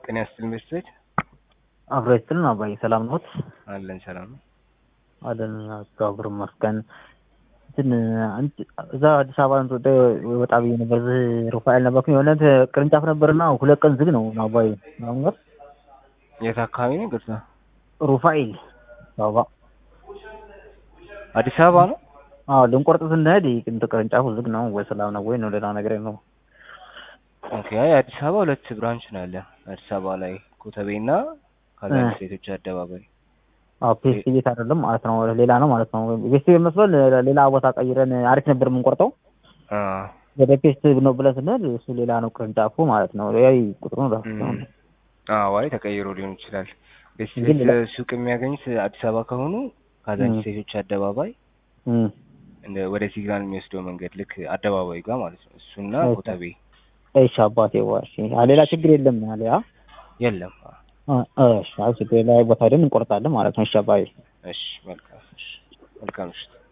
ጤና ይስጥልኝ ቤተሰቦች አብራይትን አባይ ሰላም ነው አለን ሰላም ነው አለን አብሮ መስከን እዛ አዲስ አበባ እንደ ወጣ ብዬ ነበር ሩፋኤል ነበርኩኝ የሆነ ቅርንጫፍ ነበርና ሁለት ቀን ዝግ ነው አባይ ነው የት አካባቢ ነው ግርታ ሩፋኤል አበባ አዲስ አበባ ነው ልንቆርጥ ስንሄድ ቅርንጫፉ ዝግ ነው ወይ ሰላም ነው ወይ ነው ሌላ ነገር ነው ኦኬ አዲስ አበባ ሁለት ብራንች ነው ያለ አዲስ አበባ ላይ ኮተቤና ካዛንቺ ሴቶች አደባባይ ፔስት ቤት አይደለም ማለት ነው ሌላ ነው ማለት ነው ፔስት ቤት መስሎን ሌላ ቦታ ቀይረን አሪፍ ነበር የምንቆርጠው ወደ ፔስት ነው ብለን ስንል እሱ ሌላ ነው ቅርንጫፉ ማለት ነው ያይ ቁጥሩን ራሱ ነው ዋይ ተቀይሮ ሊሆን ይችላል ፔስት ቤት ሱቅ የሚያገኙት አዲስ አበባ ከሆኑ ካዛንቺ ሴቶች አደባባይ እንደ ወደ ሲግናል የሚወስደው መንገድ ልክ አደባባይ ጋር ማለት ነው እሱና ኮተቤ እሺ አባቴ ዋሽ ሌላ ችግር የለም አለ የለም እሺ ችግር ላይ ቦታ ደን እንቆርጣለን ማለት ነው እሺ አባዬ እሺ መልካም እሺ